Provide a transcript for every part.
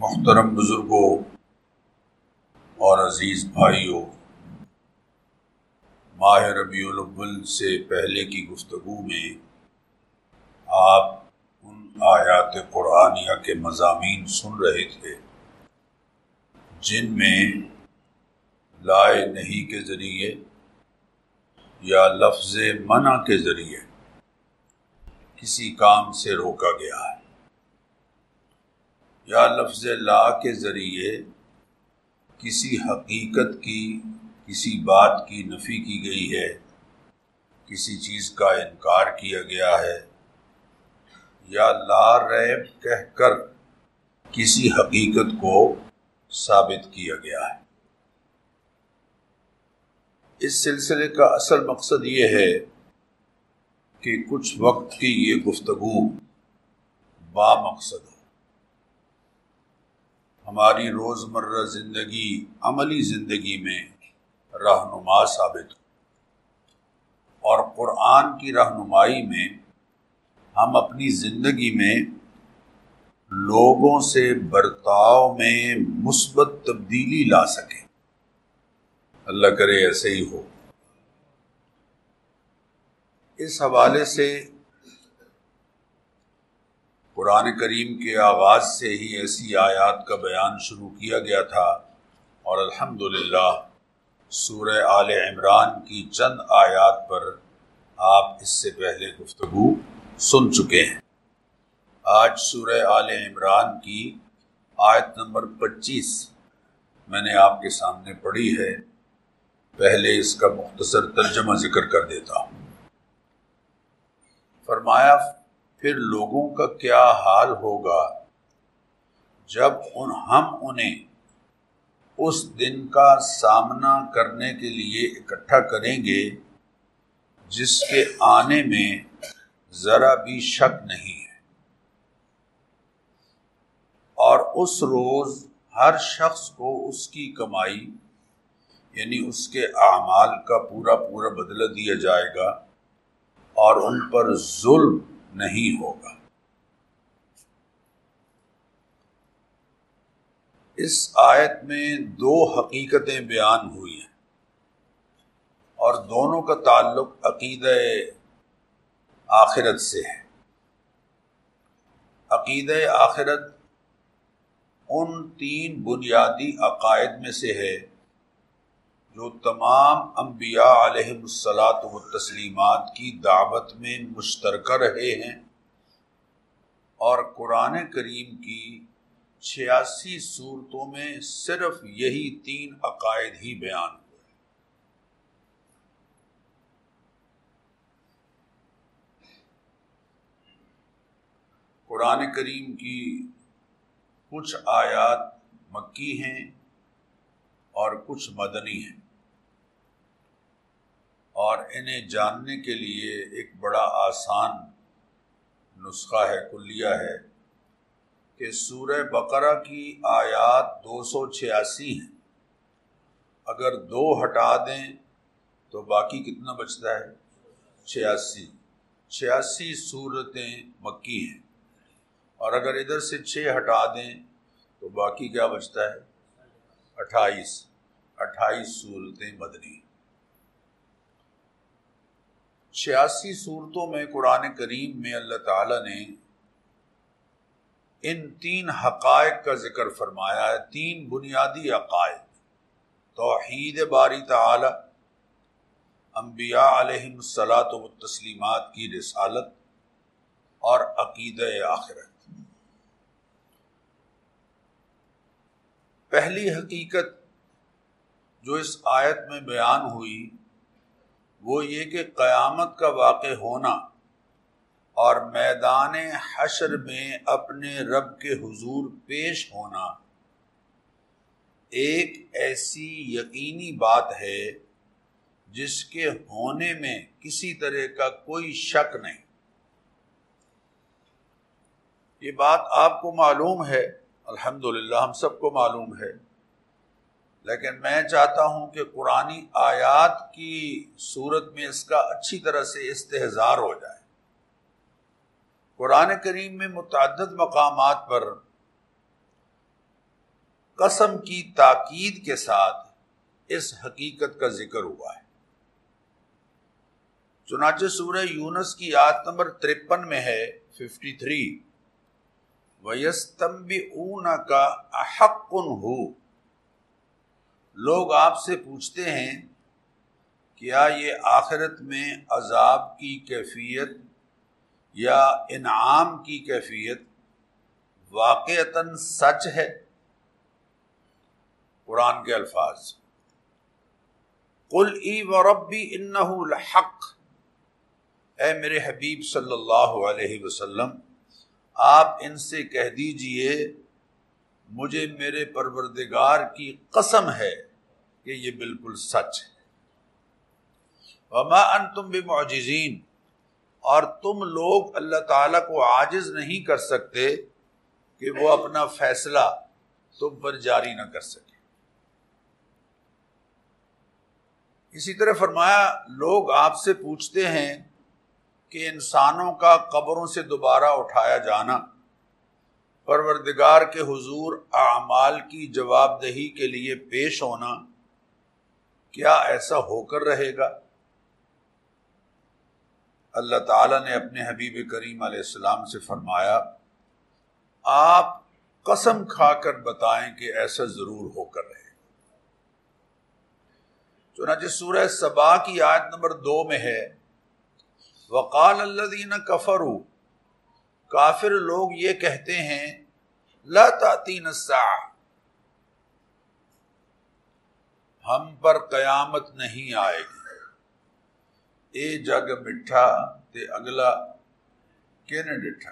محترم بزرگوں اور عزیز بھائیوں، ماہ ربیع الاول سے پہلے کی گفتگو میں آپ ان آیات قرآنیہ کے مضامین سن رہے تھے جن میں لائے نہیں کے ذریعے یا لفظ منع کے ذریعے کسی کام سے روکا گیا ہے، یا لفظ لا کے ذریعے کسی حقیقت کی، کسی بات کی نفی کی گئی ہے، کسی چیز کا انکار کیا گیا ہے، یا لا ریب کہہ کر کسی حقیقت کو ثابت کیا گیا ہے۔ اس سلسلے کا اصل مقصد یہ ہے کہ کچھ وقت کی یہ گفتگو با مقصد ہو، ہماری روزمرہ زندگی، عملی زندگی میں رہنما ثابت ہو، اور قرآن کی رہنمائی میں ہم اپنی زندگی میں لوگوں سے برتاؤ میں مثبت تبدیلی لا سکیں۔ اللہ کرے ایسے ہی ہو۔ اس حوالے سے قرآن کریم کے آغاز سے ہی ایسی آیات کا بیان شروع کیا گیا تھا، اور الحمدللہ سورہ آل عمران کی چند آیات پر آپ اس سے پہلے گفتگو سن چکے ہیں۔ آج سورہ آل عمران کی آیت نمبر 25 میں نے آپ کے سامنے پڑھی ہے۔ پہلے اس کا مختصر ترجمہ ذکر کر دیتا ہوں۔ فرمایا، پھر لوگوں کا کیا حال ہوگا جب ہم انہیں اس دن کا سامنا کرنے کے لیے اکٹھا کریں گے جس کے آنے میں ذرا بھی شک نہیں ہے، اور اس روز ہر شخص کو اس کی کمائی یعنی اس کے اعمال کا پورا پورا بدلہ دیا جائے گا، اور ان پر ظلم نہیں ہوگا۔ اس آیت میں دو حقیقتیں بیان ہوئی ہیں، اور دونوں کا تعلق عقیدہ آخرت سے ہے۔ عقیدہ آخرت ان تین بنیادی عقائد میں سے ہے جو تمام انبیاء علیہم الصلاۃ والتسلیمات کی دعوت میں مشترکہ رہے ہیں، اور قرآن کریم کی 86 سورتوں میں صرف یہی تین عقائد ہی بیان ہوئے۔ قرآن کریم کی کچھ آیات مکی ہیں اور کچھ مدنی ہیں، اور انہیں جاننے کے لیے ایک بڑا آسان نسخہ ہے، کلیہ ہے، کہ سورہ بقرہ کی آیات 286 ہیں، اگر 2 ہٹا دیں تو باقی کتنا بچتا ہے؟ 86۔ 86 سورتیں مکی ہیں، اور اگر ادھر سے 6 ہٹا دیں تو باقی کیا بچتا ہے؟ 28 سورتیں مدنی۔ 86 صورتوں میں قرآن کریم میں اللہ تعالیٰ نے ان تین حقائق کا ذکر فرمایا ہے، تین بنیادی عقائد: توحید باری تعالی، انبیاء علیہم الصلاۃ والتسلیمات کی رسالت، اور عقیدہ آخرت۔ پہلی حقیقت جو اس آیت میں بیان ہوئی وہ یہ کہ قیامت کا واقع ہونا اور میدان حشر میں اپنے رب کے حضور پیش ہونا ایک ایسی یقینی بات ہے جس کے ہونے میں کسی طرح کا کوئی شک نہیں۔ یہ بات آپ کو معلوم ہے، الحمدللہ ہم سب کو معلوم ہے، لیکن میں چاہتا ہوں کہ قرآنی آیات کی صورت میں اس کا اچھی طرح سے استحضار ہو جائے۔ قرآن کریم میں متعدد مقامات پر قسم کی تاکید کے ساتھ اس حقیقت کا ذکر ہوا ہے۔ چنانچہ سورہ یونس کی آیت نمبر 53 میں ہے 53، وَيَسْتَنبِئُونَكَ أَحَقٌّ هُوَ، لوگ آپ سے پوچھتے ہیں کیا یہ آخرت میں عذاب کی کیفیت یا انعام کی کیفیت واقعتاً سچ ہے؟ قرآن کے الفاظ، قُلْ اِی وَرَبِّی إِنَّهُ لَحَقٌّ، اے میرے حبیب صلی اللہ علیہ وسلم آپ ان سے کہہ دیجئے مجھے میرے پروردگار کی قسم ہے کہ یہ بالکل سچ ہے۔ وَمَا أَنْتُمْ بِمُعْجِزِينَ، اور تم لوگ اللہ تعالیٰ کو عاجز نہیں کر سکتے کہ وہ اپنا فیصلہ تم پر جاری نہ کر سکے۔ اسی طرح فرمایا لوگ آپ سے پوچھتے ہیں کہ انسانوں کا قبروں سے دوبارہ اٹھایا جانا، پروردگار کے حضور اعمال کی جواب دہی کے لیے پیش ہونا، کیا ایسا ہو کر رہے گا؟ اللہ تعالیٰ نے اپنے حبیب کریم علیہ السلام سے فرمایا آپ قسم کھا کر بتائیں کہ ایسا ضرور ہو کر رہے گا۔ چنانچہ سورہ سبا کی آیت نمبر 2 میں ہے وقال الذین کفروا، کافر لوگ یہ کہتے ہیں لا تأتینا الساعہ، ہم پر قیامت نہیں آئے گی، اے جگ مٹھا تے اگلا کینے ڈٹھا،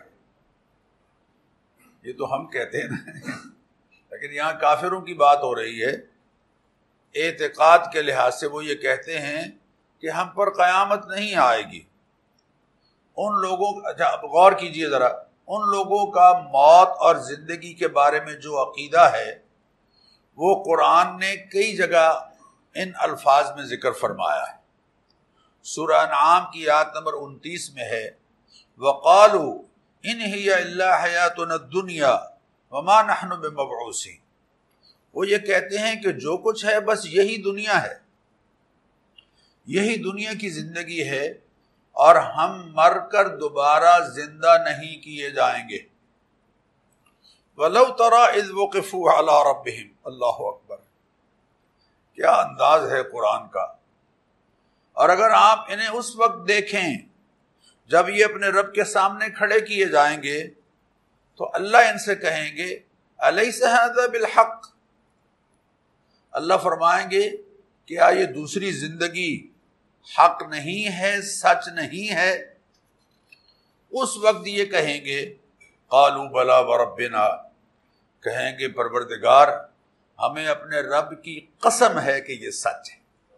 یہ تو ہم کہتے ہیں نا لیکن یہاں کافروں کی بات ہو رہی ہے۔ اعتقاد کے لحاظ سے وہ یہ کہتے ہیں کہ ہم پر قیامت نہیں آئے گی۔ ان لوگوں، اچھا غور کیجئے ذرا، ان لوگوں کا موت اور زندگی کے بارے میں جو عقیدہ ہے وہ قرآن نے کئی جگہ ان الفاظ میں ذکر فرمایا ہے۔ سورہ انعام کی آیت نمبر 29 میں ہے وَقَالُوا إِنْ هِيَ إِلَّا حَيَاتُنَا الدُّنْيَا وَمَا نَحْنُ بِمَبْعُوثِينَ، وہ یہ کہتے ہیں کہ جو کچھ ہے بس یہی دنیا ہے، یہی دنیا کی زندگی ہے اور ہم مر کر دوبارہ زندہ نہیں کیے جائیں گے۔ وَلَوْ تَرَىٰ إِذْ وُقِفُوا عَلَىٰ رَبِّهِمْ، اللہ اکبر، کیا انداز ہے قرآن کا۔ اور اگر آپ انہیں اس وقت دیکھیں جب یہ اپنے رب کے سامنے کھڑے کیے جائیں گے تو اللہ ان سے کہیں گے أَلَيْسَ هَذَا بِالْحَقِّ، اللہ فرمائیں گے کیا یہ دوسری زندگی حق نہیں ہے، سچ نہیں ہے؟ اس وقت یہ کہیں گے قالوا بلا وربنا، کہیں گے پروردگار ہمیں اپنے رب کی قسم ہے کہ یہ سچ ہے۔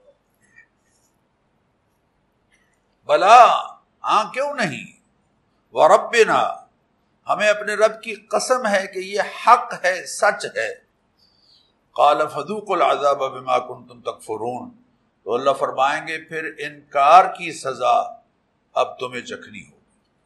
بلا، ہاں کیوں نہیں، وربنا، ہمیں اپنے رب کی قسم ہے کہ یہ حق ہے، سچ ہے۔ قال فذوقوا العذاب بما کنتم تکفرون، تو اللہ فرمائیں گے پھر انکار کی سزا اب تمہیں چکھنی ہوگی۔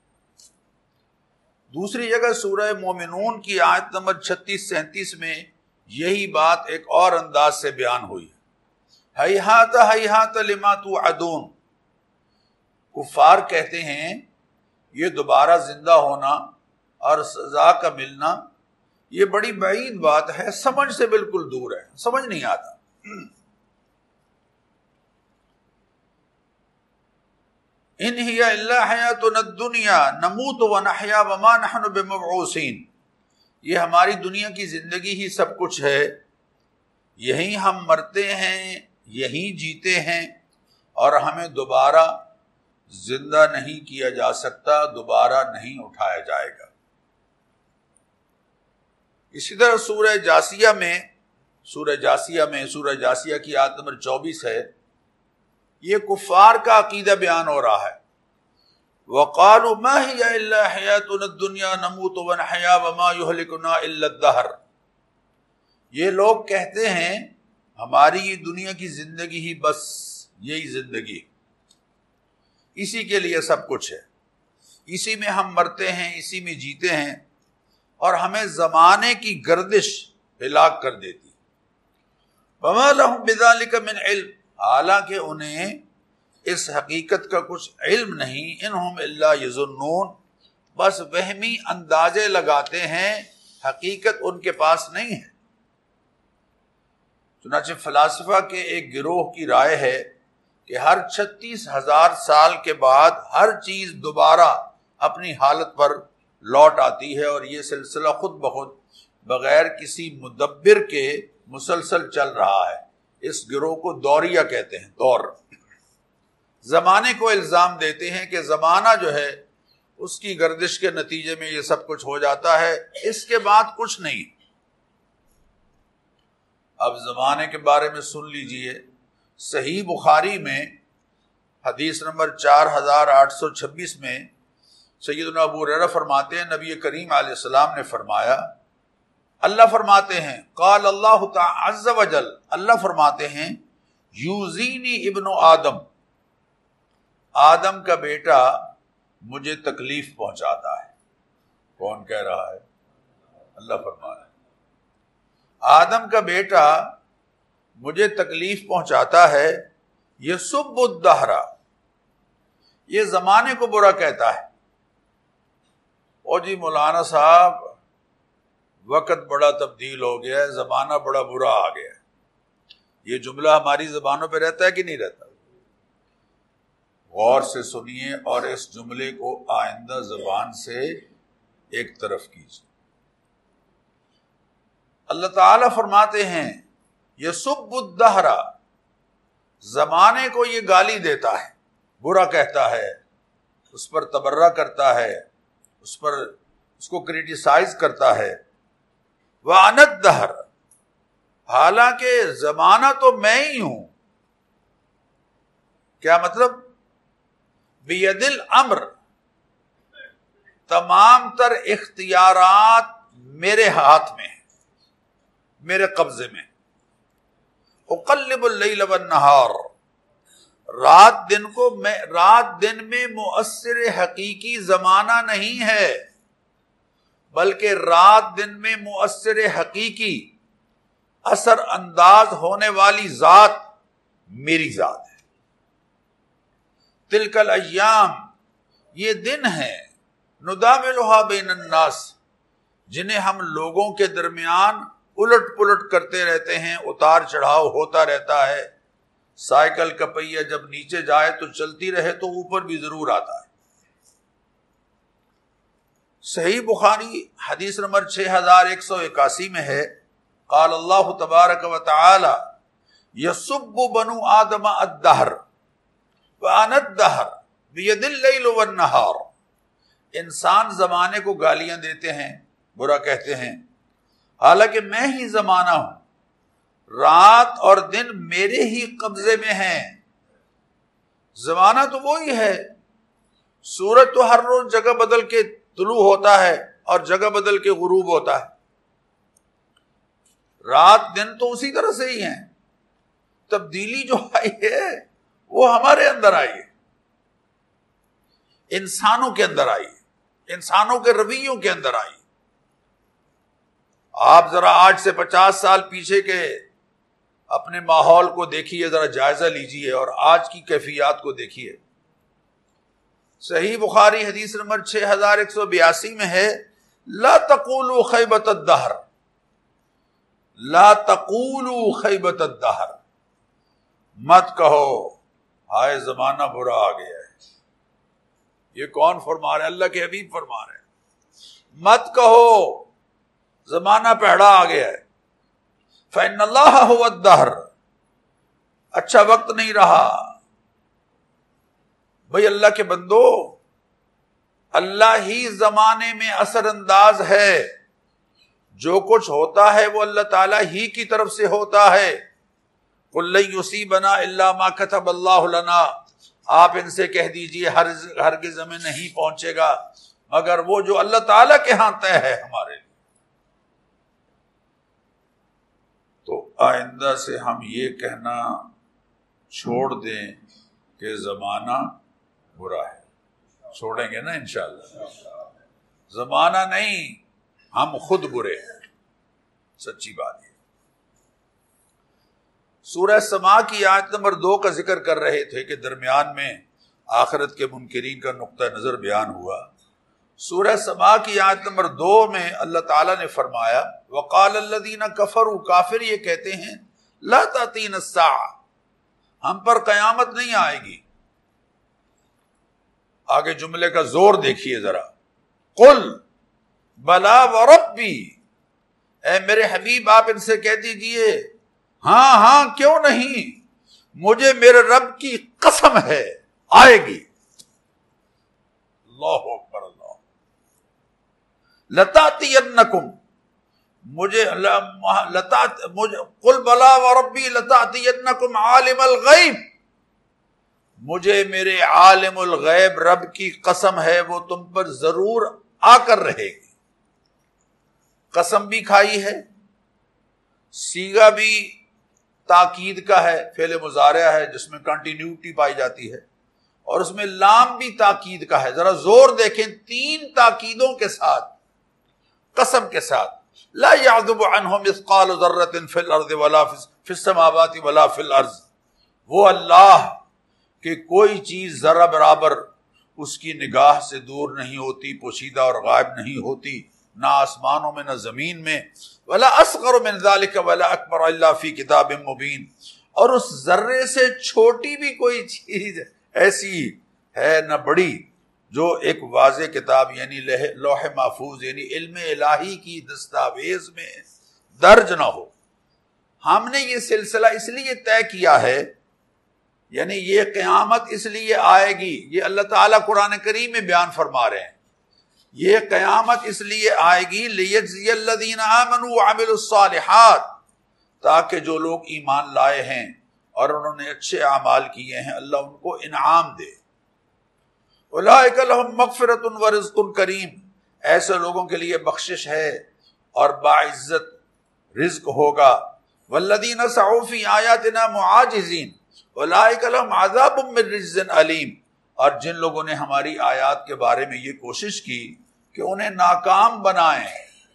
دوسری جگہ سورہ مومنون کی آیت نمبر 36-37 میں یہی بات ایک اور انداز سے بیان ہوئی ہے۔ ہیہات ہیہات لما توعدون، کفار کہتے ہیں یہ دوبارہ زندہ ہونا اور سزا کا ملنا یہ بڑی بعید بات ہے، سمجھ سے بالکل دور ہے، سمجھ نہیں آتا۔ ان ہی الا حیاتنا الدنیا نموت ونحیا وما نحن بمبعوثین، یہ ہماری دنیا کی زندگی ہی سب کچھ ہے، یہیں ہم مرتے ہیں، یہیں جیتے ہیں، اور ہمیں دوبارہ زندہ نہیں کیا جا سکتا، دوبارہ نہیں اٹھایا جائے گا۔ اسی طرح سورہ جاسیہ کی آیت نمبر 24 ہے، یہ کفار کا عقیدہ بیان ہو رہا ہے۔ وَقَالُوا مَا هِيَ إِلَّا حَيَاتُنَا الدُّنْيَا نَمُوتُ وَنَحْيَا وَمَا يُهْلِكُنَا إِلَّا الدَّهْرُ، یہ لوگ کہتے ہیں ہماری یہ دنیا کی زندگی ہی بس یہی زندگی، اسی کے لیے سب کچھ ہے، اسی میں ہم مرتے ہیں، اسی میں جیتے ہیں، اور ہمیں زمانے کی گردش ہلاک کر دیتی. وما لهم بذلك من علم، حالانکہ انہیں اس حقیقت کا کچھ علم نہیں. انہم الا یظنون، بس وہمی اندازے لگاتے ہیں، حقیقت ان کے پاس نہیں ہے. چنانچہ فلاسفہ کے ایک گروہ کی رائے ہے کہ ہر 36,000 سال کے بعد ہر چیز دوبارہ اپنی حالت پر لوٹ آتی ہے، اور یہ سلسلہ خود بخود بغیر کسی مدبر کے مسلسل چل رہا ہے. اس گروہ کو دوریہ کہتے ہیں. دور زمانے کو الزام دیتے ہیں کہ زمانہ جو ہے اس کی گردش کے نتیجے میں یہ سب کچھ ہو جاتا ہے، اس کے بعد کچھ نہیں. اب زمانے کے بارے میں سن لیجئے. صحیح بخاری میں حدیث نمبر 4826 میں سیدنا ابو ہریرہ فرماتے ہیں نبی کریم علیہ السلام نے فرمایا، اللہ فرماتے ہیں قال اللہ تعالی عز وجل، اللہ فرماتے ہیں یوزینی ابن آدم، آدم کا بیٹا مجھے تکلیف پہنچاتا ہے. کون کہہ رہا ہے؟ اللہ فرما رہا ہے آدم کا بیٹا مجھے تکلیف پہنچاتا ہے. یسب الدہر، یہ زمانے کو برا کہتا ہے. او جی مولانا صاحب وقت بڑا تبدیل ہو گیا ہے، زمانہ بڑا برا آ گیا ہے. یہ جملہ ہماری زبانوں پہ رہتا ہے کہ نہیں رہتا؟ غور سے سنیے اور اس جملے کو آئندہ زبان سے ایک طرف کیجیے. اللہ تعالیٰ فرماتے ہیں یسب الدہر، زمانے کو یہ گالی دیتا ہے، برا کہتا ہے، اس پر تبرہ کرتا ہے، اس کو کریٹیسائز کرتا ہے. وَأَنَا الدَّهْرُ، حالانکہ زمانہ تو میں ہی ہوں. کیا مطلب؟ بِيَدِ الْأَمْرِ، تمام تر اختیارات میرے ہاتھ میں ہیں، میرے قبضے میں. اقلب اللیل والنہار، رات دن میں مؤثر حقیقی زمانہ نہیں ہے، بلکہ رات دن میں مؤثر حقیقی اثر انداز ہونے والی ذات میری ذات ہے. تلک الایام، یہ دن ہیں، نداولھا بین الناس، جنہیں ہم لوگوں کے درمیان الٹ پلٹ کرتے رہتے ہیں، اتار چڑھاؤ ہوتا رہتا ہے. سائیکل کا پہیہ جب نیچے جائے تو چلتی رہے تو اوپر بھی ضرور آتا ہے. صحیح بخاری حدیث نمبر 6181 میں ہے قال اللہ تبارک و تعالی یسب بنو آدم الدہر وَأَنَا الدَّهْرُ بِيَدِ اللَّيْلِ وَالنَّهَارُ، انسان زمانے کو گالیاں دیتے ہیں، برا کہتے ہیں، حالانکہ میں ہی زمانہ ہوں، رات اور دن میرے ہی قبضے میں ہیں. زمانہ تو وہی ہے، سورج تو ہر روز جگہ بدل کے طلوع ہوتا ہے اور جگہ بدل کے غروب ہوتا ہے. رات دن تو اسی طرح سے ہی ہیں. تبدیلی جو آئی ہے وہ ہمارے اندر آئی ہے، انسانوں کے اندر آئی ہے، انسانوں کے رویوں کے اندر آئی. آپ ذرا آج سے 50 سال پیچھے کے اپنے ماحول کو دیکھیے، ذرا جائزہ لیجیے اور آج کی کیفیات کو دیکھیے. صحیح بخاری حدیث نمبر 6182 میں ہے لا تقولوا خیبت الدہر، لا تقولوا خیبت الدہر، مت کہو ہائے زمانہ برا آ گیا ہے. یہ کون فرما رہے ہیں؟ اللہ کے حبیب فرما رہے ہیں مت کہو زمانہ پیڑا آ گیا ہے. فإن اللہ هو الدہر، اچھا وقت نہیں رہا. بھئی اللہ کے بندو، اللہ ہی زمانے میں اثر انداز ہے، جو کچھ ہوتا ہے وہ اللہ تعالیٰ ہی کی طرف سے ہوتا ہے. قل لن یصیبنا الا ما کتب اللہ لنا، آپ ان سے کہہ دیجئے ہرگز ہمیں نہیں پہنچے گا مگر وہ جو اللہ تعالیٰ کے ہاں طے ہے ہمارے لیے. تو آئندہ سے ہم یہ کہنا چھوڑ دیں کہ زمانہ برا ہے. چھوڑیں گے نا انشاءاللہ؟ زمانہ نہیں، ہم خود برے ہیں. سچی بات ہے۔ سورہ سما کی آیت نمبر 2 کا ذکر کر رہے تھے کہ درمیان میں آخرت کے منکرین کا نقطہ نظر بیان ہوا۔ سورہ سما کی آیت نمبر 2 میں اللہ تعالیٰ نے فرمایا وقال الذین کفروا، کافر یہ کہتے ہیں لا تأتینا الساعہ، ہم پر قیامت نہیں آئے گی۔ آگے جملے کا زور دیکھیے ذرا، قل بلا وربی، اے میرے حبیب آپ ان سے کہہ دیجئے ہاں ہاں کیوں نہیں، مجھے میرے رب کی قسم ہے آئے گی۔ اللہ اکبر اللہ، لتاتینکم، قل بلا وربی لتاتینکم عالم الغیب، مجھے میرے عالم الغیب رب کی قسم ہے وہ تم پر ضرور آ کر رہے گی۔ قسم بھی کھائی ہے، صیغہ بھی تاکید کا ہے، فعل مضارع ہے جس میں کنٹینیوٹی پائی جاتی ہے، اور اس میں لام بھی تاکید کا ہے۔ ذرا زور دیکھیں، 3 تاکیدوں کے ساتھ، قسم کے ساتھ، لا يعذب عنہ مثقال ذرۃ فی الارض ولا فی السماوات ولا فی الارض، وہ اللہ کہ کوئی چیز ذرہ برابر اس کی نگاہ سے دور نہیں ہوتی، پوشیدہ اور غائب نہیں ہوتی، نہ آسمانوں میں نہ زمین میں، ولا اصغر من ذلک ولا اکبر الا فی کتاب مبین، اور اس ذرے سے چھوٹی بھی کوئی چیز ایسی ہے نہ بڑی جو ایک واضح کتاب یعنی لوح محفوظ یعنی علم الہی کی دستاویز میں درج نہ ہو۔ ہم نے یہ سلسلہ اس لیے طے کیا ہے، یعنی یہ قیامت اس لیے آئے گی، یہ اللہ تعالیٰ قرآن کریم میں بیان فرما رہے ہیں، یہ قیامت اس لیے آئے گی لیجزی الذین آمنوا وعملوا الصالحات، تاکہ جو لوگ ایمان لائے ہیں اور انہوں نے اچھے اعمال کیے ہیں اللہ ان کو انعام دے۔ اولئک لہم مغفرۃ ورزق کریم، ایسے لوگوں کے لیے بخشش ہے اور باعزت رزق ہوگا۔ والذین سعوا فی آیاتنا معاجزین اولئک لہم عذاب من رجز علیم، اور جن لوگوں نے ہماری آیات کے بارے میں یہ کوشش کی کہ انہیں ناکام بنائیں،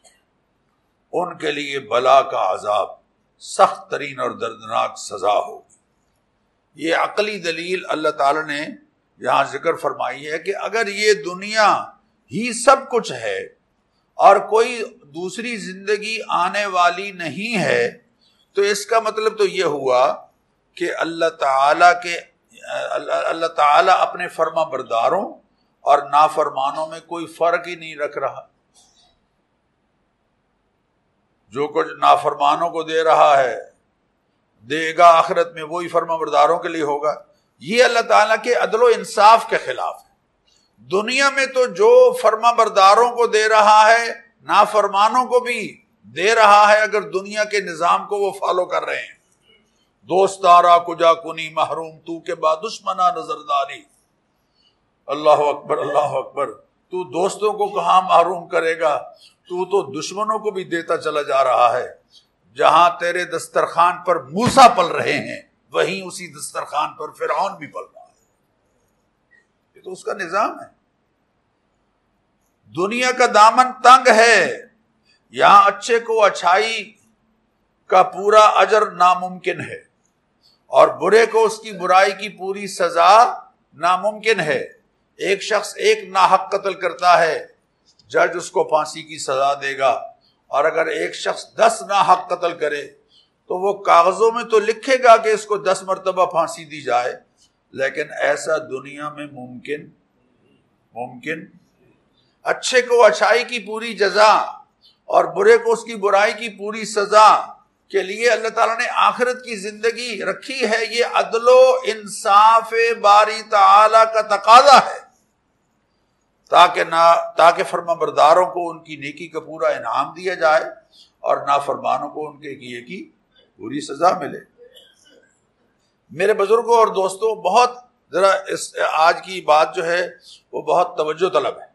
ان کے لیے بلا کا عذاب، سخت ترین اور دردناک سزا ہوگی۔ یہ عقلی دلیل اللہ تعالی نے یہاں ذکر فرمائی ہے کہ اگر یہ دنیا ہی سب کچھ ہے اور کوئی دوسری زندگی آنے والی نہیں ہے، تو اس کا مطلب تو یہ ہوا کہ اللہ تعالیٰ اپنے فرما برداروں اور نافرمانوں میں کوئی فرق ہی نہیں رکھ رہا۔ جو کچھ نافرمانوں کو دے رہا ہے دے گا آخرت میں وہی فرما برداروں کے لیے ہوگا۔ یہ اللہ تعالیٰ کے عدل و انصاف کے خلاف ہے۔ دنیا میں تو جو فرما برداروں کو دے رہا ہے نافرمانوں کو بھی دے رہا ہے، اگر دنیا کے نظام کو وہ فالو کر رہے ہیں۔ دوستارا کجا کنی محروم تو کے بعد دشمنا نظرداری، اللہ اکبر اللہ اکبر، تو دوستوں کو کہاں محروم کرے گا، تو دشمنوں کو بھی دیتا چلا جا رہا ہے۔ جہاں تیرے دسترخوان پر موسیٰ پل رہے ہیں وہیں اسی دسترخوان پر فرعون بھی پل رہا ہے۔ یہ تو اس کا نظام ہے۔ دنیا کا دامن تنگ ہے، یہاں اچھے کو اچھائی کا پورا اجر ناممکن ہے اور برے کو اس کی برائی کی پوری سزا ناممکن ہے۔ ایک شخص ایک ناحق قتل کرتا ہے، جج اس کو پھانسی کی سزا دے گا، اور اگر ایک شخص 10 ناحق قتل کرے تو وہ کاغذوں میں تو لکھے گا کہ اس کو 10 مرتبہ پھانسی دی جائے، لیکن ایسا دنیا میں ممکن اچھے کو اچھائی کی پوری جزا اور برے کو اس کی برائی کی پوری سزا کے لیے اللہ تعالیٰ نے آخرت کی زندگی رکھی ہے۔ یہ عدل و انصاف باری تعالیٰ کا تقاضا ہے تاکہ فرما برداروں کو ان کی نیکی کا پورا انعام دیا جائے اور نافرمانوں کو ان کے کیے کی پوری سزا ملے۔ میرے بزرگوں اور دوستوں، بہت ذرا آج کی بات جو ہے وہ بہت توجہ طلب ہے۔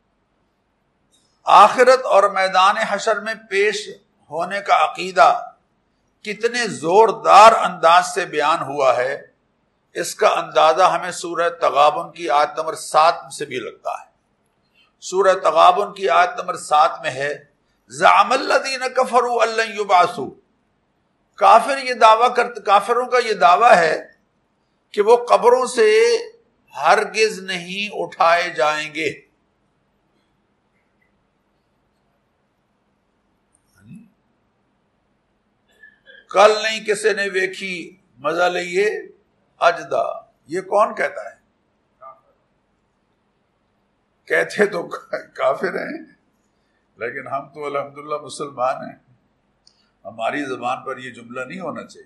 آخرت اور میدان حشر میں پیش ہونے کا عقیدہ کتنے زوردار انداز سے بیان ہوا ہے، اس کا اندازہ ہمیں سورہ تغابن کی آیت نمبر 7 سے بھی لگتا ہے۔ سورہ تغابن کی آیت نمبر 7 میں ہے زعم الذین کفروا ان لن یبعثوا، کافر یہ دعویٰ کرتے، کافروں کا یہ دعویٰ ہے کہ وہ قبروں سے ہرگز نہیں اٹھائے جائیں گے۔ کل نہیں کسی نے ویکھی مزہ لئیے اجدا، یہ کون کہتا ہے؟ کہتے تو کافر ہیں، لیکن ہم تو الحمدللہ مسلمان ہیں، ہماری زبان پر یہ جملہ نہیں ہونا چاہیے۔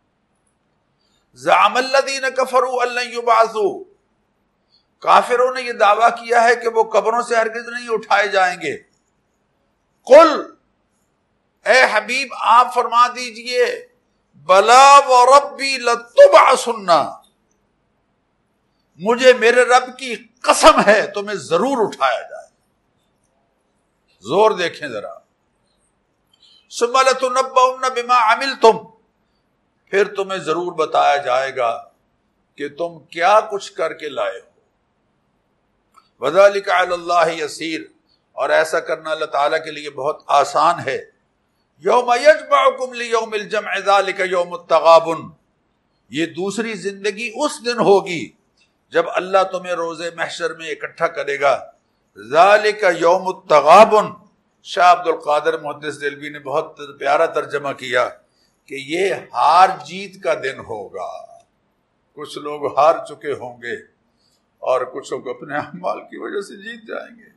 زعم الذین کفروا ان لن یبعثوا، کافروں نے یہ دعویٰ کیا ہے کہ وہ قبروں سے ہرگز نہیں اٹھائے جائیں گے۔ قل، اے حبیب آپ فرما دیجئے، بلا وربی لتبعثن، مجھے میرے رب کی قسم ہے تمہیں ضرور اٹھایا جائے۔ زور دیکھیں ذرا، ثم لتنبؤن بما عملتم، پھر تمہیں ضرور بتایا جائے گا کہ تم کیا کچھ کر کے لائے ہو۔ وذلک علی اللہ یسیر، اور ایسا کرنا اللہ تعالیٰ کے لیے بہت آسان ہے۔ یوم یجمعکم لیوم الجمع ذلک یوم التغابن، یہ دوسری زندگی اس دن ہوگی جب اللہ تمہیں روز محشر میں اکٹھا کرے گا۔ ذالک یوم التغابن، شاہ عبد القادر محدث دہلوی نے بہت پیارا ترجمہ کیا کہ یہ ہار جیت کا دن ہوگا۔ کچھ لوگ ہار چکے ہوں گے اور کچھ لوگ اپنے اعمال کی وجہ سے جیت جائیں گے۔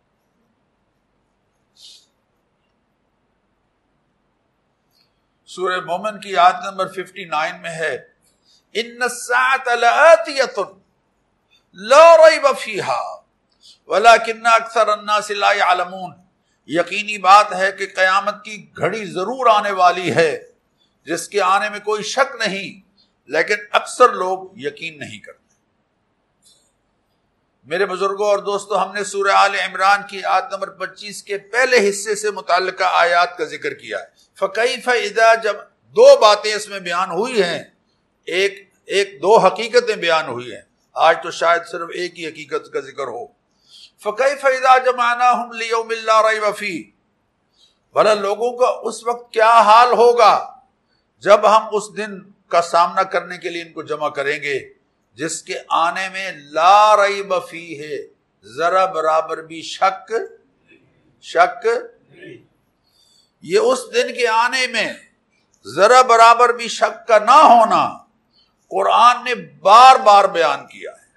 سورہ مومن کی آیت نمبر 59 میں ہے، ان الساعۃ لآتیۃ لا ریب فیہا ولکن اکثر الناس لا یعلمون، یقینی بات ہے کہ قیامت کی گھڑی ضرور آنے والی ہے جس کے آنے میں کوئی شک نہیں، لیکن اکثر لوگ یقین نہیں کرتے۔ میرے بزرگوں اور دوستو، ہم نے سورہ آل عمران کی آیت نمبر 25 کے پہلے حصے سے متعلقہ آیات کا ذکر کیا ہے۔ فَكَيْفَ إِذَا، جب دو باتیں اس میں بیان ہوئی ہیں، دو حقیقتیں بیان ہوئی ہیں، آج تو شاید صرف ایک ہی حقیقت کا ذکر ہو۔ فَكَيْفَ إِذَا جَمَعْنَاهُمْ لِيَوْمٍ لَا رَيْبَ فِيهِ، بھلا لوگوں کا اس وقت کیا حال ہوگا جب ہم اس دن کا سامنا کرنے کے لیے ان کو جمع کریں گے جس کے آنے میں لا ریب فیہ، ذرا برابر بھی شک یہ اس دن کے آنے میں ذرا برابر بھی شک کا نہ ہونا قرآن نے بار بار بیان کیا ہے۔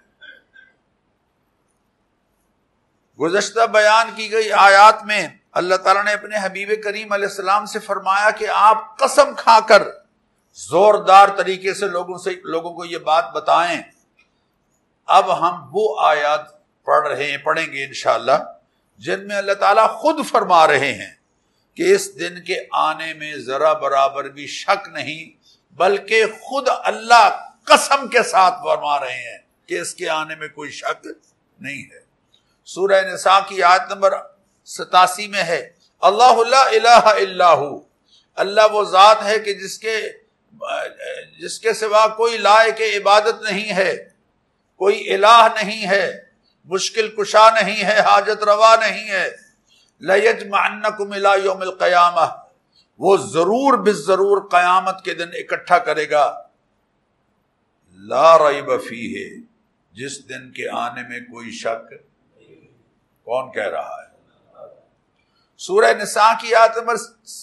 گزشتہ بیان کی گئی آیات میں اللہ تعالیٰ نے اپنے حبیب کریم علیہ السلام سے فرمایا کہ آپ قسم کھا کر زوردار طریقے سے لوگوں کو یہ بات بتائیں۔ اب ہم وہ آیات پڑھیں گے انشاءاللہ جن میں اللہ تعالیٰ خود فرما رہے ہیں کہ اس دن کے آنے میں ذرا برابر بھی شک نہیں، بلکہ خود اللہ قسم کے ساتھ فرما رہے ہیں کہ اس کے آنے میں کوئی شک نہیں ہے۔ سورہ نساء کی آیت نمبر 87 میں ہے، اللہ لا الہ الا ہو، اللہ وہ ذات ہے کہ جس کے سوا کوئی لائق عبادت نہیں ہے، کوئی الہ نہیں ہے، مشکل کشا نہیں ہے، حاجت روا نہیں ہے۔ لَيَجْمَعَنَّكُمْ إِلَىٰ يَوْمِ الْقِيَامَةِ، وہ ضرور بالضرور قیامت کے دن اکٹھا کرے گا۔ لا ریب فیہ، جس دن کے آنے میں کوئی شک، کون کہہ رہا ہے؟ سورہ نساء کی آیت نمبر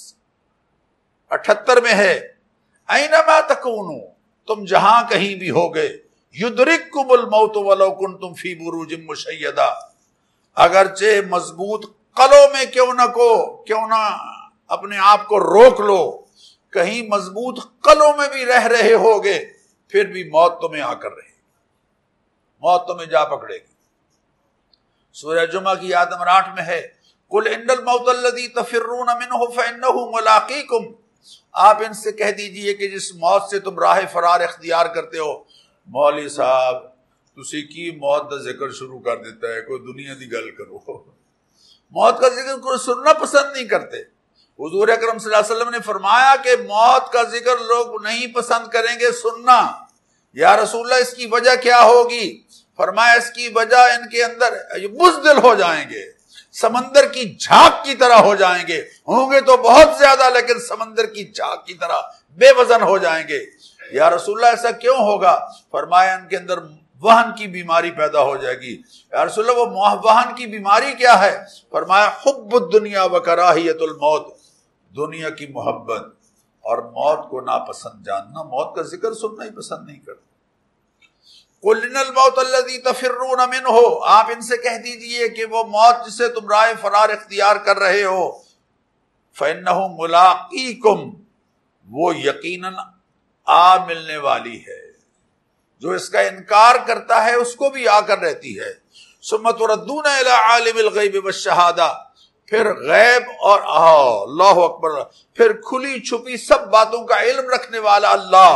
78 میں ہے، اینما تکونوا، تم جہاں کہیں بھی ہوگے، یدرککم الموت ولو کنتم فی بروج مشیدہ، اگرچہ مضبوط قلعوں میں کیوں نہ اپنے آپ کو روک لو، کہیں مضبوط قلعوں میں بھی رہ رہے ہوگے، پھر بھی موت تمہیں آ کر رہے گی، موت تمہیں جا پکڑے گی۔ سورہ جمعہ کی آیت نمبر 8 میں ہے، قل ان الموت الذی تفرون منہ فانہ ملاقیکم، آپ ان سے کہہ دیجئے کہ جس موت سے تم راہ فرار اختیار کرتے ہو۔ مولوی صاحب تسی کی موت کا ذکر شروع کر دیتا ہے، کوئی دنیا دی گل کرو، موت کا ذکر کوئی سننا پسند نہیں کرتے۔ حضور اکرم صلی اللہ علیہ وسلم نے فرمایا کہ موت کا ذکر لوگ نہیں پسند کریں گے سننا۔ یا رسول اللہ اس کی وجہ کیا ہوگی؟ فرمایا اس کی وجہ ان کے اندر بزدل ہو جائیں گے، سمندر کی جھاگ کی طرح ہو جائیں گے. ہوں گے تو بہت زیادہ لیکن سمندر کی جھاگ کی طرح بے وزن ہو جائیں گے. یا رسول اللہ ایسا کیوں ہوگا؟ فرمایا ان کے اندر وہن کی بیماری پیدا ہو جائے گی. یا رسول اللہ وہ وہن کی بیماری کیا ہے؟ فرمایا حب الدنیا و کراہیت الموت، دنیا کی محبت اور موت کو ناپسند جاننا، موت کا ذکر سننا ہی پسند نہیں کرتا. قُلْ إِنَّ الْمَوْتَ الَّذِي تَفِرُّونَ مِنْهُ، آپ ان سے کہہ دیجئے کہ وہ موت جسے تم رائے فرار اختیار کر رہے ہو، فَإِنَّهُ مُلَاقِيكُمْ، وہ یقیناً آ ملنے والی ہے. جو اس کا انکار کرتا ہے اس کو بھی آ کر رہتی ہے. ثُمَّ تُرَدُّونَ إِلَىٰ عَالِمِ الْغَيْبِ وَالشَّهَادَةِ، پھر غیب اور اللہ اکبر، پھر کھلی چھپی سب باتوں کا علم رکھنے والا اللہ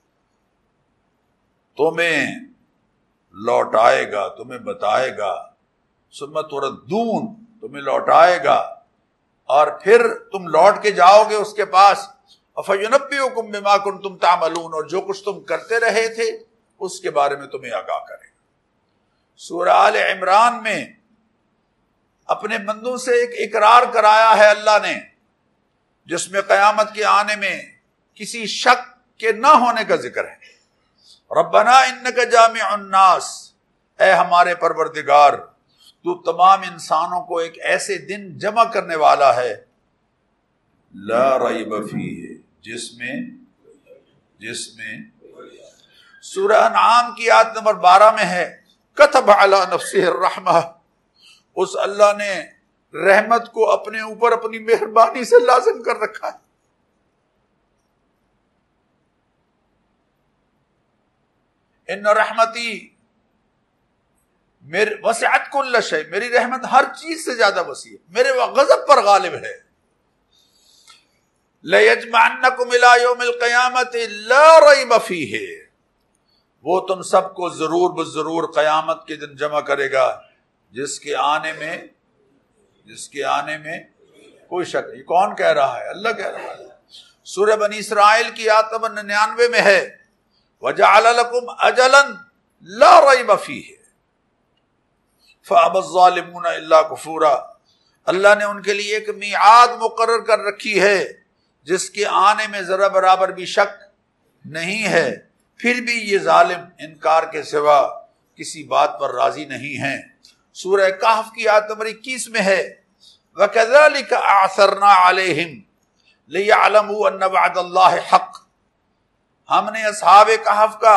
تمہیں لوٹائے گا، تمہیں بتائے گا. ثم تردون، تمہیں لوٹائے گا اور پھر تم لوٹ کے جاؤ گے اس کے پاس. فَيُنَبِّئُكُم بِمَا كُنتُمْ تَعْمَلُونَ، اور جو کچھ تم کرتے رہے تھے اس کے بارے میں تمہیں آگاہ کرے. سورہ آل عمران میں اپنے بندوں سے ایک اقرار کرایا ہے اللہ نے، جس میں قیامت کے آنے میں کسی شک کے نہ ہونے کا ذکر ہے. ربنا انک جامع الناس، اے ہمارے پروردگار تو تمام انسانوں کو ایک ایسے دن جمع کرنے والا ہے، لا ریب فیہ، جس میں سورہ انعام کی آیت نمبر 12 میں ہے، کتب علی نفسہ الرحمہ، اس اللہ نے رحمت کو اپنے اوپر اپنی مہربانی سے لازم کر رکھا ہے. ان رحمتی وسعت کل شیء، میری رحمت ہر چیز سے زیادہ وسیع ہے، میرے غضب پر غالب ہے. لَيَجْمَعَنَّكُمْ إِلَىٰ يَوْمِ الْقِيَامَةِ لَا رَيْبَ فِيهِ، وہ تم سب کو ضرور بضرور قیامت کے دن جمع کرے گا، جس کے آنے میں کوئی شک نہیں. کون کہہ رہا ہے؟ اللہ کہہ رہا ہے. سورہ بنی اسرائیل کی آیت نمبر 99 میں ہے، وَجَعَلَ لَكُمْ أَجَلًا لَا رَيْبَ فِيهِ فَأَبَى الظَّالِمُونَ إِلَّا كُفُورًا، اللہ نے ان کے لیے ایک میعاد مقرر کر رکھی ہے جس کے آنے میں ذرا برابر بھی شک نہیں ہے، پھر بھی یہ ظالم انکار کے سوا کسی بات پر راضی نہیں ہیں. سورہ کہف کی آیت نمبر 21 میں ہے، وَكَذَلِكَ أَعْثَرْنَا عَلَيْهِمْ لِيَعْلَمُوا أَنَّ وَعْدَ اللَّهِ حَقٌّ، ہم نے اصحاب کہف کا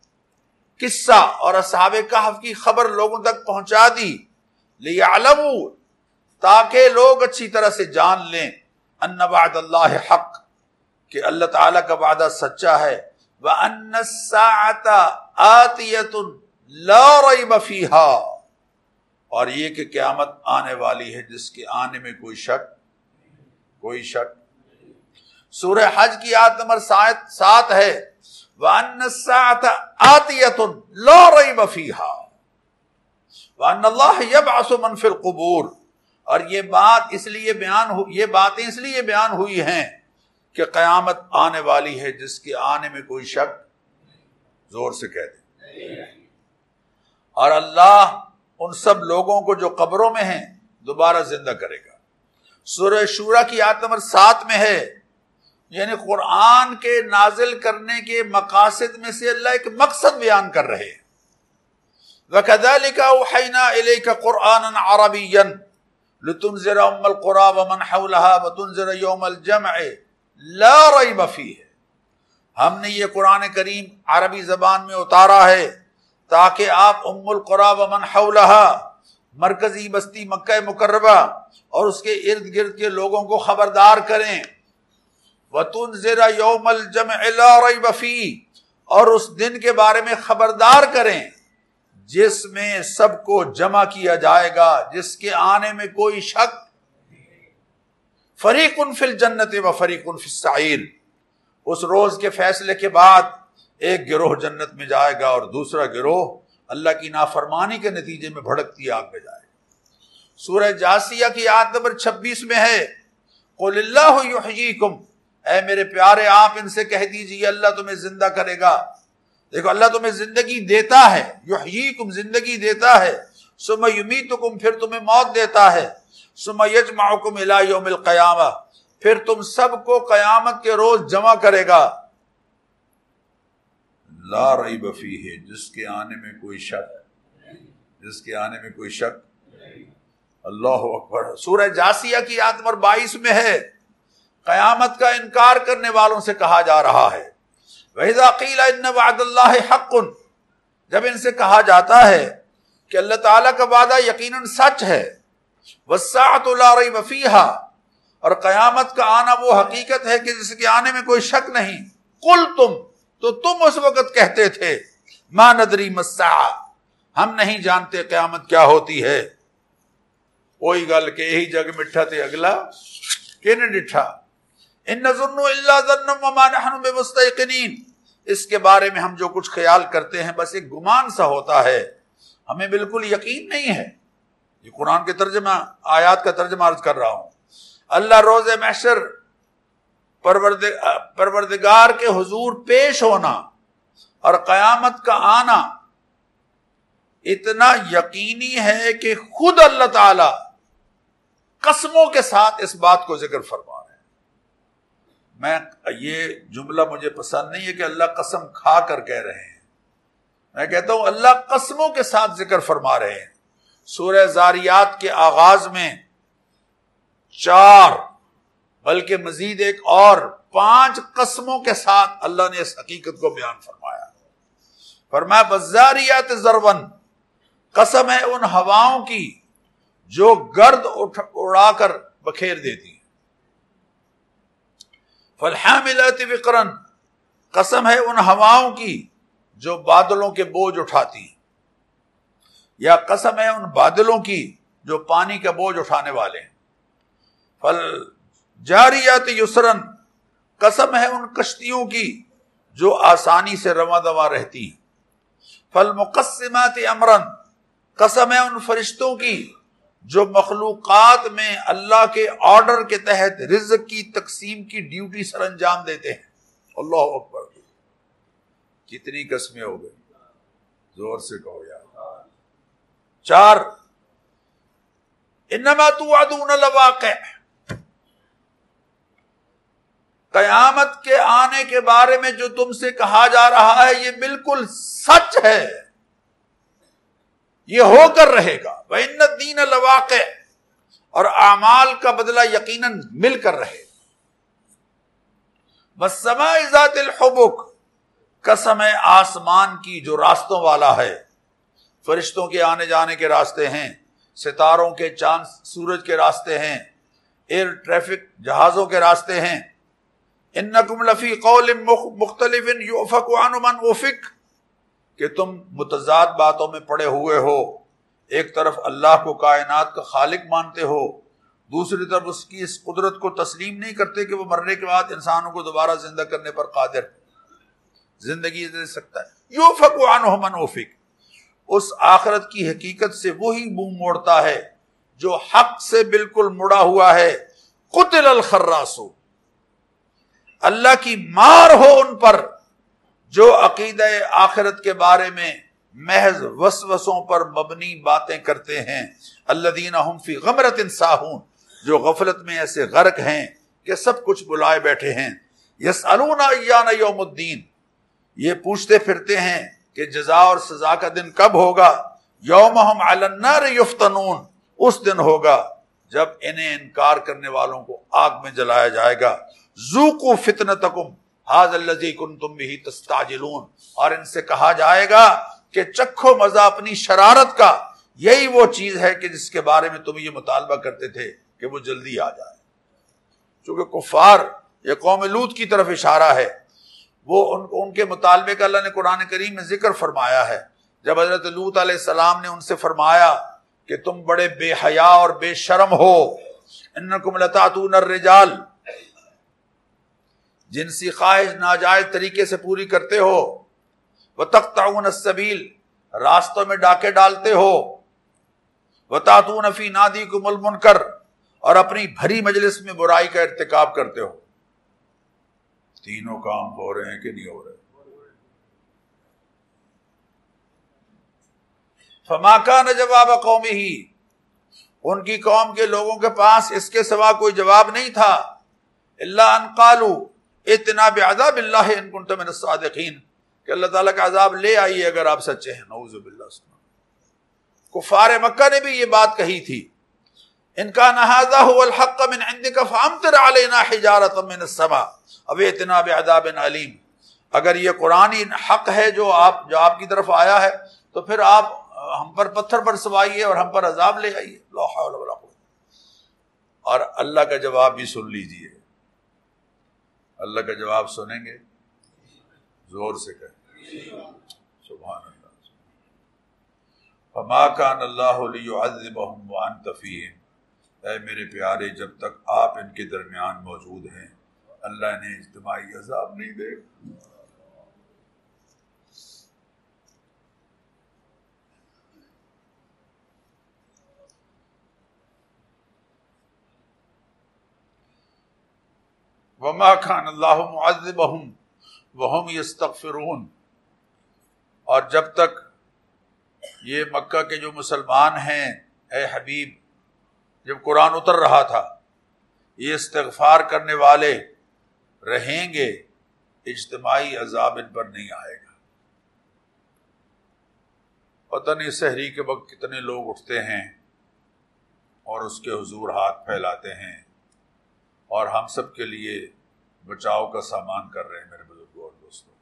قصہ اور اصحاب کہف کی خبر لوگوں تک پہنچا دی، لِيَعْلَمُوا، تاکہ لوگ اچھی طرح سے جان لیں، ان وعد اللہ حق، کہ اللہ تعالیٰ کا وعدہ سچا ہے، وَأَنَّ السَّاعَةَ آتِيَةٌ لَا رَيْبَ فِيهَا، اور یہ کہ قیامت آنے والی ہے جس کے آنے میں کوئی شک. سورہ حج کی آیت نمبر 7 ہے، وَأَنَّ السَّاعَةَ آتِيَةٌ لَا رَيْبَ فِيهَا وَأَنَّ اللَّهَ يَبْعَثُ مَنْ فِي الْقُبُورِ، اور یہ باتیں اس لیے بیان ہوئی ہیں کہ قیامت آنے والی ہے جس کے آنے میں کوئی شک، زور سے کہہ دیں، اور اللہ ان سب لوگوں کو جو قبروں میں ہیں دوبارہ زندہ کرے گا. سورہ شورى کی آیت نمبر 7 میں ہے، یعنی قرآن کے نازل کرنے کے مقاصد میں سے اللہ ایک مقصد بیان کر رہے ہیں. وَكَذَلِكَ أَوْحَيْنَا إِلَيْكَ قُرْآنًا عَرَبِيًّا لِتُنذِرَ أُمَّ الْقُرَىٰ وَمَنْ حَوْلَهَا وَتُنذِرَ يَوْمَ الْجَمْعِ لَا رَيْبَ فِيهِ، ہم نے یہ قرآن کریم عربی زبان میں اتارا ہے تاکہ آپ ام القریٰ ومن حولها، مرکزی بستی مکہ مکرمہ اور اس کے ارد گرد کے لوگوں کو خبردار کریں. وَتُنذِرَ يَوْمَ الْجَمْعِ لَا رَيْبَ فِيهِ، اور اس دن کے بارے میں خبردار کریں جس میں سب کو جمع کیا جائے گا، جس کے آنے میں کوئی شک. فَرِيقٌ فِي الْجَنَّةِ وَفَرِيقٌ فِي السَّعِيرِ، اس روز کے فیصلے کے بعد ایک گروہ جنت میں جائے گا اور دوسرا گروہ اللہ کی نافرمانی کے نتیجے میں بھڑکتی آگ میں جائے گا. سورہ جاسیہ کی آیت نمبر 26 میں ہے، قُلِ اللَّهُ يُحْيِيكُمْ، اے میرے پیارے آپ ان سے کہہ دیجئے اللہ تمہیں زندہ کرے گا. دیکھو اللہ تمہیں زندگی دیتا ہے، یحییکم زندگی دیتا ہے، ثم یمیتکم پھر تمہیں موت دیتا ہے، ثم یجمعکم الی یوم القیامہ، پھر تم سب کو قیامت کے روز جمع کرے گا، لا ریب فیہ، جس کے آنے میں کوئی شک، جس کے آنے میں کوئی شک۔ اللہ اکبر۔ سورہ جاسیہ کی آیت نمبر 22 میں ہے، قیامت کا انکار کرنے والوں سے کہا جا رہا ہے وَإِذَا قِيلَ إِنَّ وَعْدَ اللَّهِ حَقٌّ، جب ان سے کہا جاتا ہے کہ اللہ تعالیٰ کا وعدہ یقیناً سچ ہے، وَالسَّاعَةُ لَا رَيْبَ فِيهَا، اور قیامت کا آنا وہ حقیقت ہے کہ جس کے آنے میں کوئی شک نہیں، قُلْتُمْ، تو تم اس وقت کہتے تھے، مَا نَدْرِي مَا السَّاعَةُ، ہم نہیں جانتے قیامت کیا ہوتی ہے۔ وہی گل کہ یہی جگ مٹھا تے اگلا کن ڈٹھا، ان نظن الا ظنا وما نحن بمستيقنين، اس کے بارے میں ہم جو کچھ خیال کرتے ہیں بس ایک گمان سا ہوتا ہے، ہمیں بالکل یقین نہیں ہے۔ یہ قرآن کے ترجمہ، آیات کا ترجمہ عرض کر رہا ہوں۔ اللہ روز محشر پروردگار کے حضور پیش ہونا اور قیامت کا آنا اتنا یقینی ہے کہ خود اللہ تعالی قسموں کے ساتھ اس بات کو ذکر فرما رہے ہیں۔ میں یہ جملہ مجھے پسند نہیں ہے کہ اللہ قسم کھا کر کہہ رہے ہیں، میں کہتا ہوں اللہ قسموں کے ساتھ ذکر فرما رہے ہیں۔ سورہ زاریات کے آغاز میں 4 بلکہ مزید ایک اور 5 قسموں کے ساتھ اللہ نے اس حقیقت کو بیان فرمایا۔ فرمایا والزاریات ذروا، قسم ہے ان ہواؤں کی جو گرد اڑا کر بکھیر دیتی ہیں، فالحاملات وقرا، قسم ہے ان ہواؤں کی جو بادلوں کے بوجھ اٹھاتی ہیں، یا قسم ہے ان بادلوں کی جو پانی کا بوجھ اٹھانے والے ہیں، فالجاریات یسرا، قسم ہے ان کشتیوں کی جو آسانی سے رواں دواں رہتی ہیں، فالمقسمات امرا، قسم ہے ان فرشتوں کی جو مخلوقات میں اللہ کے آرڈر کے تحت رزق کی تقسیم کی ڈیوٹی سر انجام دیتے ہیں۔ اللہ اکبر، کتنی قسمیں ہو گئی، زور سے کہو یار۔ 4 انما توعدون لواقع، قیامت کے آنے کے بارے میں جو تم سے کہا جا رہا ہے یہ بالکل سچ ہے، یہ ہو کر رہے گا۔ وَإِنَّ الدِّينَ لَوَاقِعٌ، اور اعمال کا بدلہ یقیناً مل کر رہے۔ وَالسَّمَاءِ ذَاتِ الْحُبُكِ، قسم ہے آسمان کی جو راستوں والا ہے، فرشتوں کے آنے جانے کے راستے ہیں، ستاروں کے، چاند سورج کے راستے ہیں، ایئر ٹریفک جہازوں کے راستے ہیں۔ اِنَّكُمْ لَفِي قَوْلٍ مُخْتَلِفٍ يُؤْفَكُ عَنْهُ مَنْ أُفِكَ، کہ تم متضاد باتوں میں پڑے ہوئے ہو، ایک طرف اللہ کو کائنات کا خالق مانتے ہو، دوسری طرف اس کی اس قدرت کو تسلیم نہیں کرتے کہ وہ مرنے کے بعد انسانوں کو دوبارہ زندہ کرنے پر قادر، زندگی دے سکتا ہے۔ یوفق عنہ من اوفق، اس آخرت کی حقیقت سے وہی منہ موڑتا ہے جو حق سے بالکل مڑا ہوا ہے۔ قتل الخراس، اللہ کی مار ہو ان پر جو عقیدہ آخرت کے بارے میں محض وسوسوں پر مبنی باتیں کرتے ہیں۔ الذین هم فی غمرۃ ساہون، جو غفلت میں ایسے غرق ہیں کہ سب کچھ بلائے بیٹھے ہیں۔ یسألون ایان یوم الدین، یہ پوچھتے پھرتے ہیں کہ جزا اور سزا کا دن کب ہوگا۔ یوم ہم علی النار یفتنون، اس دن ہوگا جب انہیں انکار کرنے والوں کو آگ میں جلایا جائے گا۔ ذوقوا فتنتکم ھذا الذی کنتم بہ تستعجلون، اور ان سے کہا جائے گا کہ چکھو مزہ اپنی شرارت کا، یہی وہ چیز ہے کہ جس کے بارے میں تم یہ مطالبہ کرتے تھے کہ وہ جلدی آ جائے۔ چونکہ کفار، یہ قوم لوط کی طرف اشارہ ہے، وہ ان کے مطالبے کا اللہ نے قرآن کریم میں ذکر فرمایا ہے۔ جب حضرت لوط علیہ السلام نے ان سے فرمایا کہ تم بڑے بے حیا اور بے شرم ہو، انکم لتاتون الرجال، جنسی خواہش ناجائز طریقے سے پوری کرتے ہو، وتقطعون السبیل، راستوں میں ڈاکے ڈالتے ہو، وتاتون فی نادیکم المنکر، اور اپنی بھری مجلس میں برائی کا ارتکاب کرتے ہو۔ تینوں کام ہو رہے ہیں کہ نہیں ہو رہے؟ فما کان جواب قومہ، ان کی قوم کے لوگوں کے پاس اس کے سوا کوئی جواب نہیں تھا الا ان قالوا ائتنا بعذاب اللہ ان کنت من الصادقین، کہ اللہ تعالیٰ کا عذاب لے آئیے اگر آپ سچے ہیں۔ نعوذ باللہ۔ کفار مکہ نے بھی یہ بات کہی تھی، ان کان ھذا ھو الحق من عندک فامطر علینا حجارۃ من السماء او ائتنا بعذاب علیم، اگر یہ قرآن حق ہے جو آپ کی طرف آیا ہے تو پھر آپ ہم پر پتھر برسوائیے اور ہم پر عذاب لے آئیے۔ لا حول ولا قوة۔ اور اللہ کا جواب بھی سن لیجئے، اللہ کا جواب سنیں گے؟ زور سے کہیں سبحان اللہ۔ فما کان اللہ لیعذبہم وانت فیہم، اے میرے پیارے جب تک آپ ان کے درمیان موجود ہیں اللہ نے اجتماعی عذاب نہیں دے گا۔ وما کان اللہ معذبہم وہم یستغفرون، اور جب تک یہ مکہ کے جو مسلمان ہیں اے حبیب، جب قرآن اتر رہا تھا یہ استغفار کرنے والے رہیں گے، اجتماعی عذاب ان پر نہیں آئے گا۔ پتہ نہیں سحری کے وقت کتنے لوگ اٹھتے ہیں اور اس کے حضور ہاتھ پھیلاتے ہیں اور ہم سب کے لیے بچاؤ کا سامان کر رہے ہیں۔ میرے بزرگوں اور دوستوں،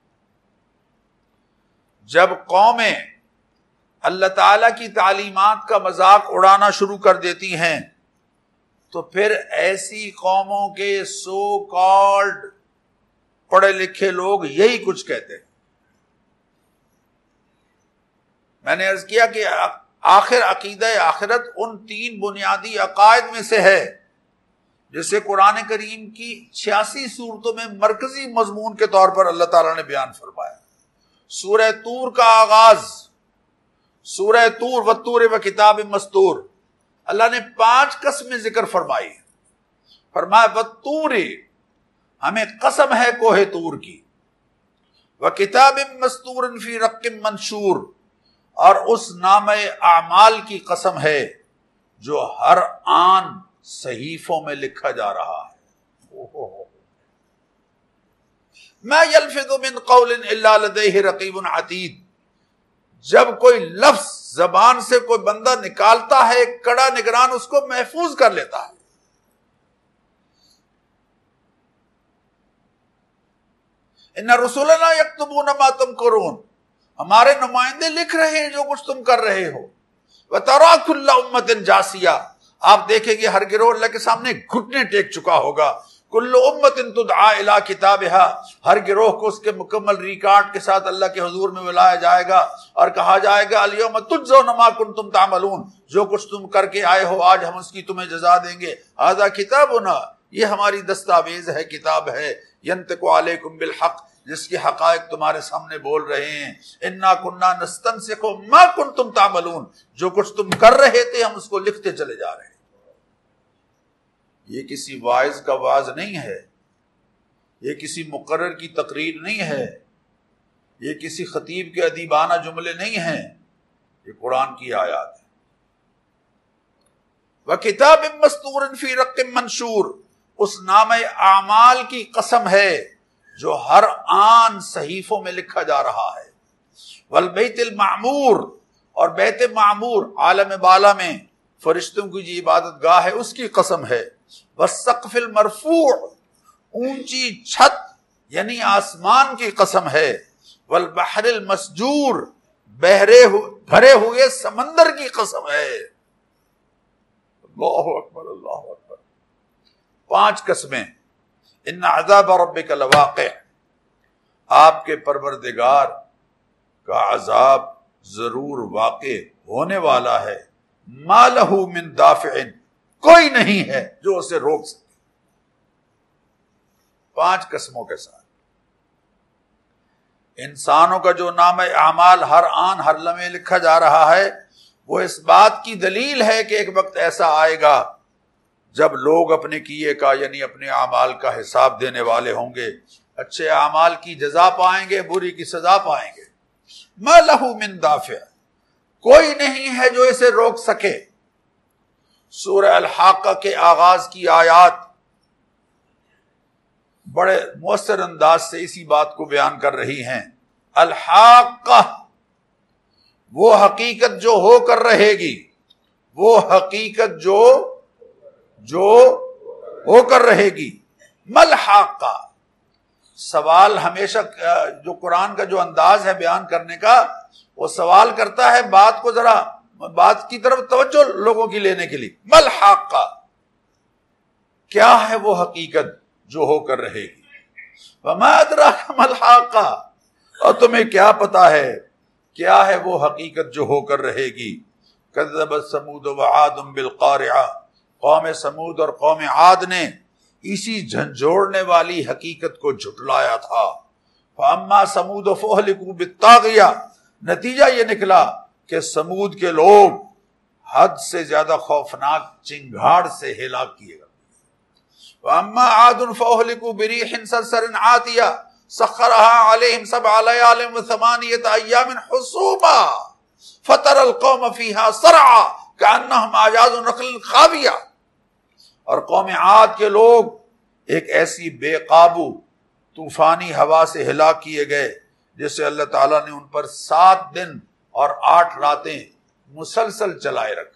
جب قومیں اللہ تعالیٰ کی تعلیمات کا مذاق اڑانا شروع کر دیتی ہیں تو پھر ایسی قوموں کے سو کالڈ پڑھے لکھے لوگ یہی کچھ کہتے ہیں۔ میں نے عرض کیا کہ آخر عقیدہ آخرت ان 3 بنیادی عقائد میں سے ہے جسے قرآن کریم کی 86 صورتوں میں مرکزی مضمون کے طور پر اللہ تعالیٰ نے بیان فرمایا۔ سورہ طور کا آغاز، سورہ طور والطور وکتاب مستور، اللہ نے 5 قسمیں ذکر فرمائی۔ فرمایا والطور، ہمیں قسم ہے کوہ طور کی، وکتاب مستور فی رق منشور، اور اس نامہ اعمال کی قسم ہے جو ہر آن صحیفوں میں لکھا جا رہا ہے۔ ما یلفظ من قول الا لدیہ رقیب عتید، جب کوئی لفظ زبان سے کوئی بندہ نکالتا ہے ایک کڑا نگران اس کو محفوظ کر لیتا ہے۔ ان رسولنا یکتبون ما تمکرون، ہمارے نمائندے لکھ رہے ہیں جو کچھ تم کر رہے ہو۔ وترا کل امۃ جاسیہ، آپ دیکھیں گے ہر گروہ اللہ کے سامنے گھٹنے ٹیک چکا ہوگا۔ کل امۃ تدعا الی کتابها، ہر گروہ کو اس کے مکمل ریکارڈ کے ساتھ اللہ کے حضور میں بلایا جائے گا اور کہا جائے گا الیوم تجزون ما کنتم تعملون، جو کچھ تم کر کے آئے ہو آج ہم اس کی تمہیں جزا دیں گے۔ ھذا کتابنا، یہ ہماری دستاویز ہے، کتاب ہے، ینطق علیکم بالحق، جس کی حقائق تمہارے سامنے بول رہے ہیں۔ انا کنا نستنسخ ما کنتم تعملون، جو کچھ تم کر رہے تھے ہم اس کو لکھتے چلے جا رہے ہیں۔ یہ کسی واعظ کا واعظ نہیں ہے، یہ کسی مقرر کی تقریر نہیں ہے، یہ کسی خطیب کے ادیبانہ جملے نہیں ہیں، یہ قرآن کی آیات ہے۔ وَكِتَابٍ مَّسْطُورٍ فِي رَقٍّ مَّنشُورٍ، اس نامہ اعمال کی قسم ہے جو ہر آن صحیفوں میں لکھا جا رہا ہے۔ وَالْبَيْتِ الْمَعْمُورِ، اور بیت معمور عالم بالا میں فرشتوں کی جو عبادت گاہ ہے اس کی قسم ہے۔ وَالسَّقْفِ الْمَرْفُوعِ، اونچی چھت یعنی آسمان کی قسم ہے۔ وَالْبَحْرِ الْمَسْجُورِ، بھرے ہوئے سمندر کی قسم ہے۔ اللہ اکبر، اللہ اکبر۔ 5 قسمیں۔ ان عذاب ربک لواقع، آپ کے پروردگار کا عذاب ضرور واقع ہونے والا ہے۔ ما لہ من دافع، کوئی نہیں ہے جو اسے روک سکے۔ 5 قسموں کے ساتھ انسانوں کا جو نام اعمال ہر آن ہر لمحے لکھا جا رہا ہے وہ اس بات کی دلیل ہے کہ ایک وقت ایسا آئے گا جب لوگ اپنے کیے کا یعنی اپنے اعمال کا حساب دینے والے ہوں گے، اچھے اعمال کی جزا پائیں گے، بری کی سزا پائیں گے۔ ما لہ من دافع، کوئی نہیں ہے جو اسے روک سکے۔ سورہ الحاقہ کے آغاز کی آیات بڑے مؤثر انداز سے اسی بات کو بیان کر رہی ہیں۔ الحاقہ، وہ حقیقت جو ہو کر رہے گی، وہ حقیقت جو ہو کر رہے گی۔ مل حاقہ، سوال ہمیشہ جو قرآن کا جو انداز ہے بیان کرنے کا، وہ سوال کرتا ہے بات کو ذرا بات کی طرف توجہ لوگوں کی لینے کے لیے۔ مل حاقہ، کیا ہے وہ حقیقت جو ہو کر رہے گی؟ وما ادراک مل حاقہ، اور تمہیں کیا پتا ہے کیا ہے وہ حقیقت جو ہو کر رہے گی؟ کذبت ثمود وعاد بالقارعہ، قوم سمود اور قوم عاد نے اسی جھنجھوڑنے والی حقیقت کو جھٹلایا تھا۔ فاما سمود فاہلکوا بالطاغیہ، نتیجہ یہ نکلا کہ سمود کے لوگ حد سے زیادہ خوفناک چنگھاڑ سے ہلاک کیے گئے۔ واما عاد فاہلکوا بريح صرصر عاتیہ سخرها عليهم 7 ليال و8 ايام حسوما فترى القوم فيها صرعا كأنهم اعجاز نخل خاویہ، اور قوم عاد کے لوگ ایک ایسی بے قابو طوفانی ہوا سے ہلاک کیے گئے جس سے اللہ تعالیٰ نے ان پر 7 دن اور 8 راتیں مسلسل چلائے رکھا۔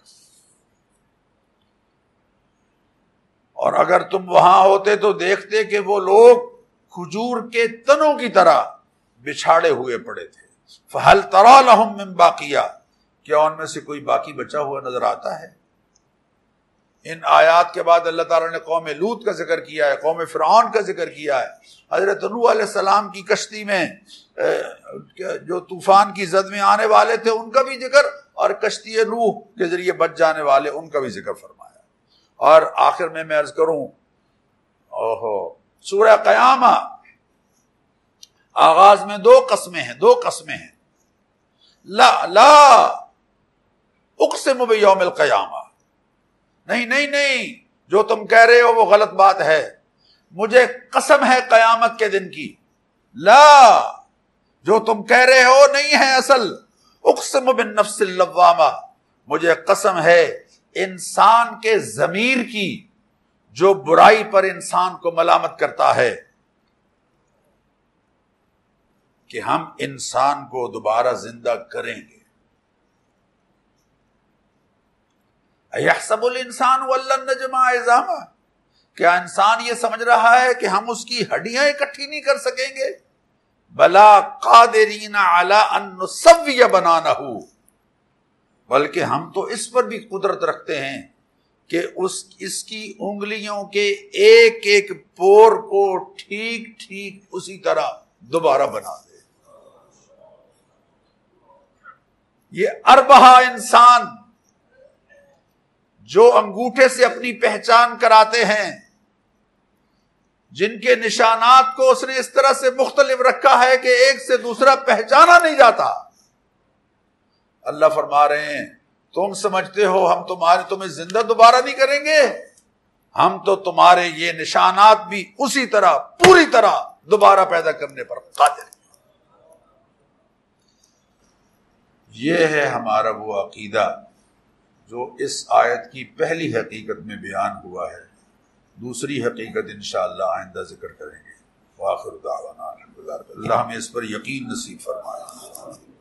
اور اگر تم وہاں ہوتے تو دیکھتے کہ وہ لوگ کھجور کے تنوں کی طرح بچھاڑے ہوئے پڑے تھے۔ فَهَلْ تَرَى لَهُم مِّن بَاقِيَةٍ، کیا ان میں سے کوئی باقی بچا ہوا نظر آتا ہے؟ ان آیات کے بعد اللہ تعالیٰ نے قوم لوط کا ذکر کیا ہے، قوم فرعون کا ذکر کیا ہے، حضرت نوح علیہ السلام کی کشتی میں جو طوفان کی زد میں آنے والے تھے ان کا بھی ذکر، اور کشتی نوح کے ذریعے بچ جانے والے ان کا بھی ذکر فرمایا۔ اور آخر میں عرض کروں، سورہ قیامہ آغاز میں 2 قسمیں ہیں۔ لا اقسم بیوم القیامہ، نہیں، جو تم کہہ رہے ہو وہ غلط بات ہے، مجھے قسم ہے قیامت کے دن کی۔ لا، جو تم کہہ رہے ہو نہیں ہے اصل۔ اقسم بالنفس اللوامہ، مجھے قسم ہے انسان کے ضمیر کی جو برائی پر انسان کو ملامت کرتا ہے کہ ہم انسان کو دوبارہ زندہ کریں گے۔ اَيَحْسَبُ الْإِنسَانُ وَلَّن نَّجْمَعَ عِظَامَهُ، کیا انسان یہ سمجھ رہا ہے کہ ہم اس کی ہڈیاں اکٹھی نہیں کر سکیں گے؟ بلا قادرین علی ان نسوی بنانہ، بلکہ ہم تو اس پر بھی قدرت رکھتے ہیں کہ اس کی انگلیوں کے ایک ایک پور کو ٹھیک اسی طرح دوبارہ بنا دے۔ یہ اربعہ انسان جو انگوٹھے سے اپنی پہچان کراتے ہیں، جن کے نشانات کو اس نے اس طرح سے مختلف رکھا ہے کہ ایک سے دوسرا پہچانا نہیں جاتا، اللہ فرما رہے ہیں تم سمجھتے ہو ہم تمہیں زندہ دوبارہ نہیں کریں گے؟ ہم تو تمہارے یہ نشانات بھی اسی طرح پوری طرح دوبارہ پیدا کرنے پر قادر ہیں۔ یہ ہے ہمارا وہ عقیدہ جو اس آیت کی پہلی حقیقت میں بیان ہوا ہے۔ دوسری حقیقت انشاءاللہ آئندہ ذکر کریں گے۔ وآخر دعوانا الحمدللہ، اللہ ہمیں اس پر یقین نصیب فرمائے۔